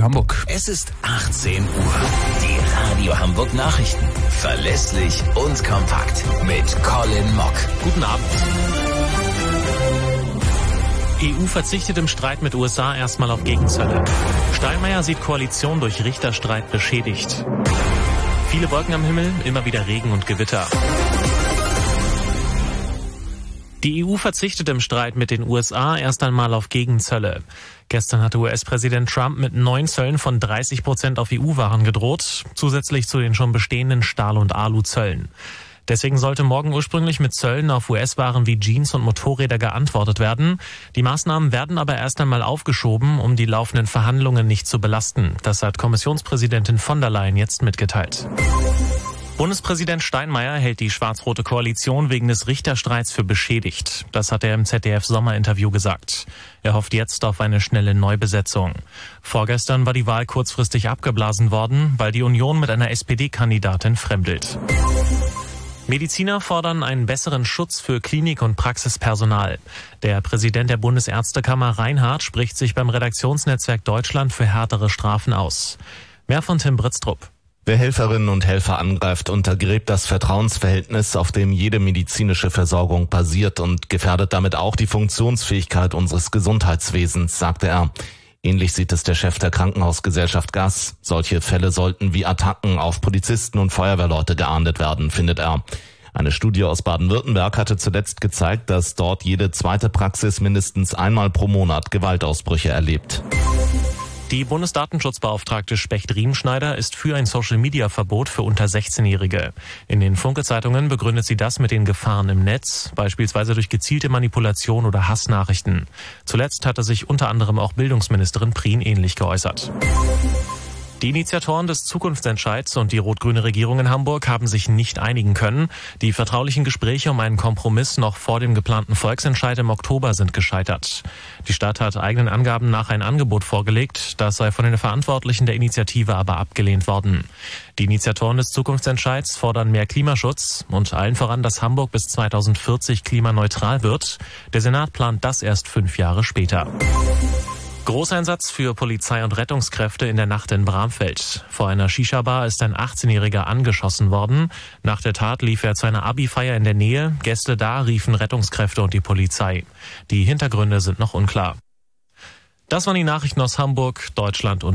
Hamburg. Es ist 18 Uhr. Die Radio Hamburg Nachrichten. Verlässlich und kompakt. Mit Colin Mock. Guten Abend. EU verzichtet im Streit mit USA erstmal auf Gegenzölle. Steinmeier sieht Koalition durch Richterstreit beschädigt. Viele Wolken am Himmel, immer wieder Regen und Gewitter. Die EU verzichtet im Streit mit den USA erst einmal auf Gegenzölle. Gestern hatte US-Präsident Trump mit neuen Zöllen von 30% auf EU-Waren gedroht, zusätzlich zu den schon bestehenden Stahl- und Alu-Zöllen. Deswegen sollte morgen ursprünglich mit Zöllen auf US-Waren wie Jeans und Motorräder geantwortet werden. Die Maßnahmen werden aber erst einmal aufgeschoben, um die laufenden Verhandlungen nicht zu belasten. Das hat Kommissionspräsidentin von der Leyen jetzt mitgeteilt. Bundespräsident Steinmeier hält die schwarz-rote Koalition wegen des Richterstreits für beschädigt. Das hat er im ZDF-Sommerinterview gesagt. Er hofft jetzt auf eine schnelle Neubesetzung. Vorgestern war die Wahl kurzfristig abgeblasen worden, weil die Union mit einer SPD-Kandidatin fremdelt. Mediziner fordern einen besseren Schutz für Klinik- und Praxispersonal. Der Präsident der Bundesärztekammer Reinhardt spricht sich beim Redaktionsnetzwerk Deutschland für härtere Strafen aus. Mehr von Tim Britztrup. Wer Helferinnen und Helfer angreift, untergräbt das Vertrauensverhältnis, auf dem jede medizinische Versorgung basiert und gefährdet damit auch die Funktionsfähigkeit unseres Gesundheitswesens, sagte er. Ähnlich sieht es der Chef der Krankenhausgesellschaft GAS. Solche Fälle sollten wie Attacken auf Polizisten und Feuerwehrleute geahndet werden, findet er. Eine Studie aus Baden-Württemberg hatte zuletzt gezeigt, dass dort jede zweite Praxis mindestens einmal pro Monat Gewaltausbrüche erlebt. Die Bundesdatenschutzbeauftragte Specht-Riemschneider ist für ein Social-Media-Verbot für unter 16-Jährige. In den Funke-Zeitungen begründet sie das mit den Gefahren im Netz, beispielsweise durch gezielte Manipulation oder Hassnachrichten. Zuletzt hatte sich unter anderem auch Bildungsministerin Prien ähnlich geäußert. Die Initiatoren des Zukunftsentscheids und die rot-grüne Regierung in Hamburg haben sich nicht einigen können. Die vertraulichen Gespräche um einen Kompromiss noch vor dem geplanten Volksentscheid im Oktober sind gescheitert. Die Stadt hat eigenen Angaben nach ein Angebot vorgelegt. Das sei von den Verantwortlichen der Initiative aber abgelehnt worden. Die Initiatoren des Zukunftsentscheids fordern mehr Klimaschutz und allen voran, dass Hamburg bis 2040 klimaneutral wird. Der Senat plant das erst 5 Jahre später. Großeinsatz für Polizei und Rettungskräfte in der Nacht in Bramfeld. Vor einer Shisha-Bar ist ein 18-Jähriger angeschossen worden. Nach der Tat lief er zu einer Abi-Feier in der Nähe. Gäste da riefen Rettungskräfte und die Polizei. Die Hintergründe sind noch unklar. Das waren die Nachrichten aus Hamburg, Deutschland und